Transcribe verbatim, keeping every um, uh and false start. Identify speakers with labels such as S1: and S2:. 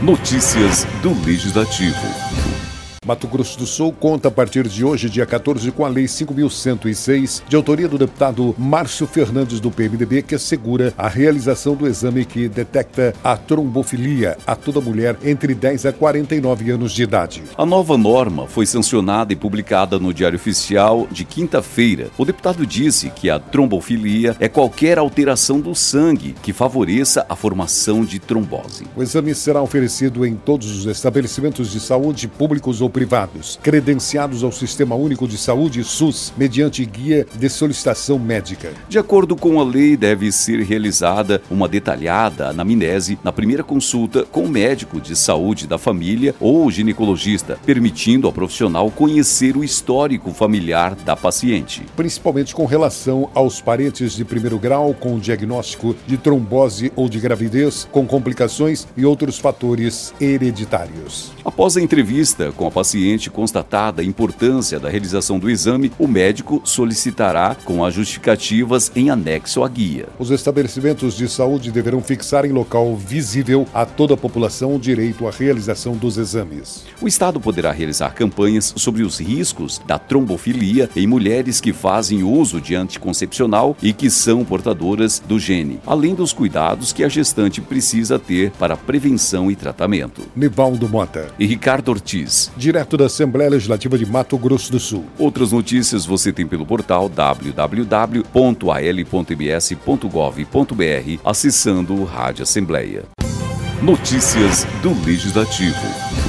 S1: Notícias do Legislativo.
S2: Mato Grosso do Sul conta a partir de hoje, dia quatorze, com a Lei cinco mil cento e seis, de autoria do deputado Márcio Fernandes, do P M D B, que assegura a realização do exame que detecta a trombofilia a toda mulher entre dez a quarenta e nove anos de idade.
S1: A nova norma foi sancionada e publicada no Diário Oficial de quinta-feira. O deputado disse que a trombofilia é qualquer alteração do sangue que favoreça a formação de trombose.
S2: O exame será oferecido em todos os estabelecimentos de saúde, públicos ou privados, credenciados ao Sistema Único de Saúde, SUS, mediante guia de solicitação médica.
S1: De acordo com a lei, deve ser realizada uma detalhada anamnese na primeira consulta com o médico de saúde da família ou ginecologista, permitindo ao profissional conhecer o histórico familiar da paciente.
S2: Principalmente com relação aos parentes de primeiro grau com diagnóstico de trombose ou de gravidez, com complicações e outros fatores hereditários.
S1: Após a entrevista com a paciente constatada a importância da realização do exame, o médico solicitará com as justificativas em anexo à guia.
S2: Os estabelecimentos de saúde deverão fixar em local visível a toda a população o direito à realização dos exames.
S1: O Estado poderá realizar campanhas sobre os riscos da trombofilia em mulheres que fazem uso de anticoncepcional e que são portadoras do gene, além dos cuidados que a gestante precisa ter para prevenção e tratamento.
S2: Nivaldo Mota
S1: e Ricardo Ortiz,
S2: direto da Assembleia Legislativa de Mato Grosso do Sul.
S1: Outras notícias você tem pelo portal w w w ponto a l ponto m s ponto gov ponto b r, acessando o Rádio Assembleia. Notícias do Legislativo.